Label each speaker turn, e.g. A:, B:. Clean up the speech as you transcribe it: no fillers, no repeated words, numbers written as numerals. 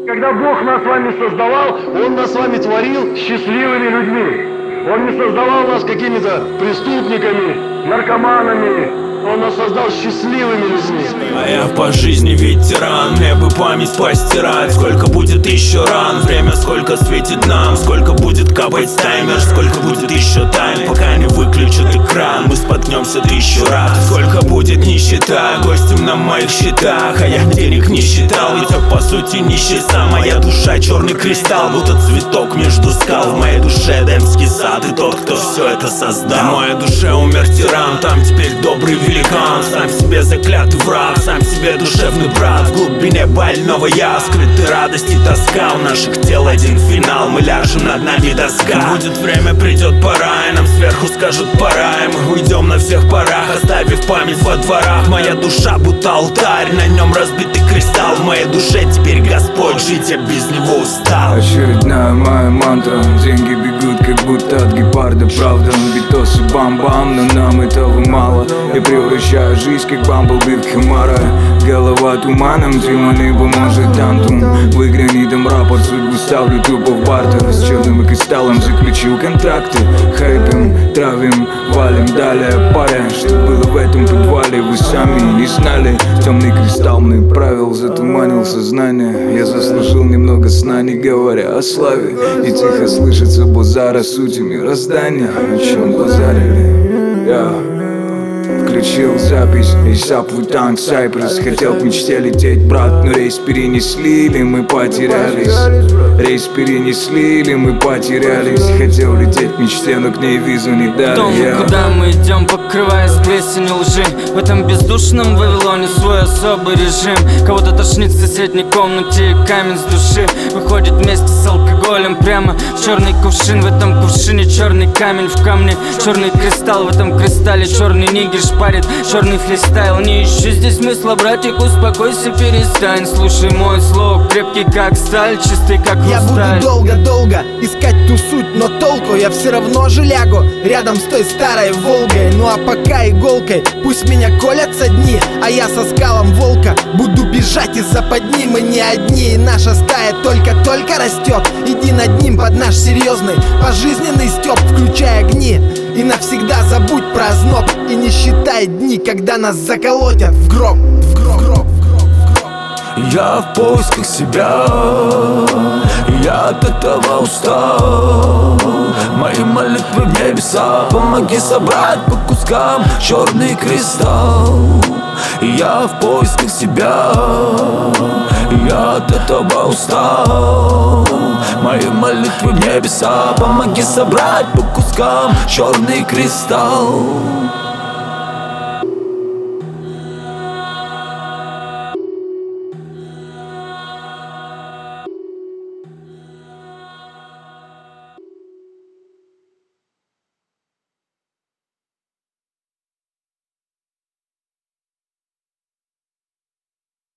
A: Когда Бог нас с вами создавал, Он нас с вами творил счастливыми людьми. Он не создавал нас какими-то преступниками, наркоманами. Он нас создал счастливыми людьми.
B: А я по жизни ветеран, мне бы память постирать. Сколько будет еще ран, время сколько светит нам. Сколько будет капать таймер, сколько будет еще тайм, пока не выключат экран, мы споткнемся 1000 раз. Сколько будет нищета, гостем на моих счетах. А я денег не считал, ведь я по сути нищета. Моя душа черный кристалл, будто цветок между скал. В моей душе Эдемский сад и тот, кто все это создал. В моей душе умер тиран, там теперь добрый великан. Сам себе заклятый враг, сам себе душевный брат. В глубине больного я, скрыты радость и тоска. У наших тел один финал, мы ляжем, над нами доска. Будет время, придет пора, и нам сверху скажут пора. И мы уйдем на всех парах, оставив память во дворах. Моя душа будто алтарь, на нем разбитый кристалл. В моей душе теперь Господь, жить я без него устал.
C: Очередная моя мантра, деньги бегут как будто от гепарда. Правда, битосы бам-бам, но нам этого мало. Я превращаю жизнь как бамблби в химара. Голова туманом, демоны поможет Антум. В игре не дам рапорт, судьбу ставлю тупо в бартер. С черным кристаллом заключил контракты. Хайпим, травим, валим далее. Паря, что было в этом подвале, вы сами не знали. Темный кристалл мной правил, затуманил сознание. Я заслужил немного сна, не говоря о славе. И тихо слышится базара сути мироздания. О чем базарили? Я включил запись ASAP Wu-Tang Cypress. Хотел к мечте лететь, брат, но рейс перенесли, или мы потерялись. Рейс перенесли, или мы потерялись. Хотел лететь к мечте, но к ней визу не дали.
D: Том, куда мы идем, покрываясь плесенью лжи. В этом бездушном Вавилоне свой особый режим. Кого-то тошнит в соседней комнате, и камень с души выходит вместе с алкоголем прямо в черный кувшин. В этом кувшине черный камень в камне, черный кристалл. В этом кристалле черный нигер шпарит, черный фристайл. Не ищу здесь смысла, братик, успокойся, перестань. Слушай мой слог, крепкий как сталь, чистый как хрусталь.
E: Я буду долго-долго искать ту суть, но толку я все равно же лягу рядом с той старой Волгой. Ну а пока иголкой пусть меня колятся дни, а я со скалом волка буду бежать из западни. Мы не одни, и наша стая только-только растет. Иди над ним под наш серьезный пожизненный стёб, включай огни. И навсегда забудь про озноб, и не считай дни, когда нас заколотят в гроб.
B: Я в поисках себя, я от этого устал. Мои молитвы в небеса, помоги собрать по кускам черный кристалл. Я в поисках себя, я от этого устал. Мои молитвы в небеса, помоги собрать по кускам черный кристалл.